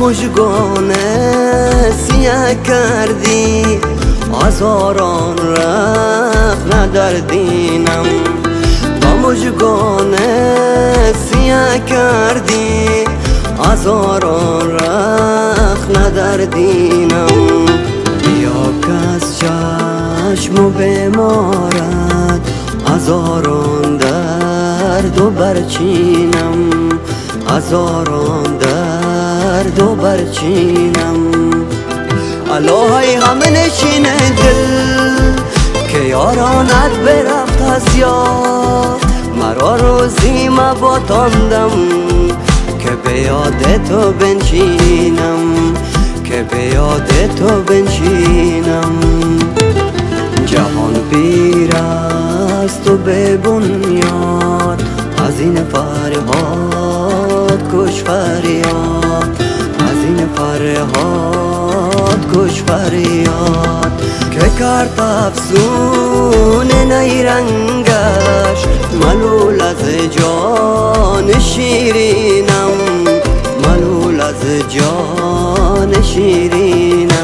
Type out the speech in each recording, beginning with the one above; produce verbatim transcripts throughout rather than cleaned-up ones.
مژگان سیه کردی آزاران رخ ندردینم با مژگان سیه کردی آزاران رخ ندردینم بیا کس چشم و بمارد آزاران درد و برچینم آزاران درد و برچینم الهی همه نشین دل که یارانت برفت از یاد مرا روزی مباتاندم که به یاد تو بنشینم که به یاد تو بنشینم جهان پیر است و به بنیاد از این فرهاد کش فریاد از این فرهاد کش فریاد که کرد افسون نیرنگش ملول از جان شیرینم ملول از جان شیرینم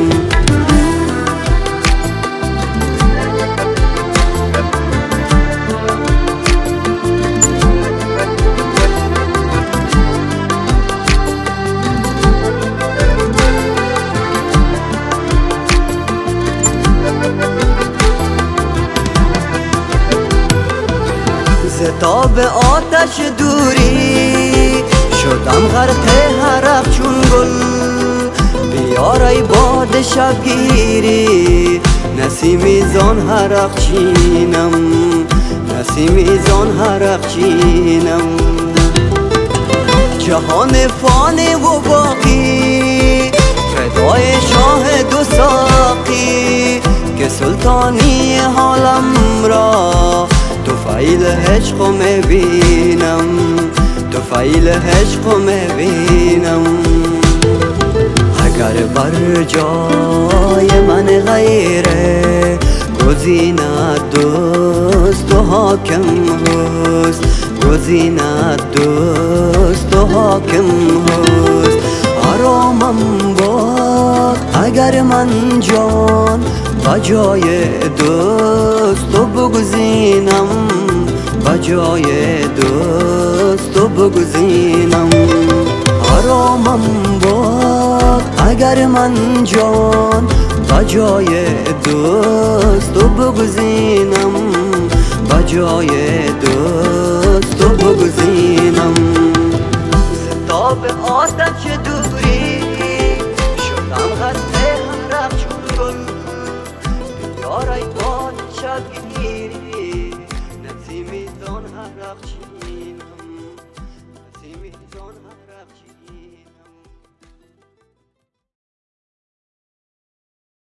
ستاب آتش دوری شدم غرق حرق چون گل بیار ای باد شبگیری نسیمی زان حرق چینم نسیمی زان حرق چینم جهان فانی و باقی فدای شاه دو ساقی که سلطانی حالم را توفیل عشق میبینم توفیل عشق میبینم اگر بر جای من غیره گزیند دوست و حاکم هست گزیند دوست و حاکم هست آرامم باد اگر من جان بجای دوست و بگزینم بجای دوست و بگزینم آرامم باد اگر من جان بجای دوست و بگزینم بجای دوست و بگزینم ستاب آتش دوری شدم غرق حرق چون گل یار ای باد شبگیری نسیمی زان حرق چین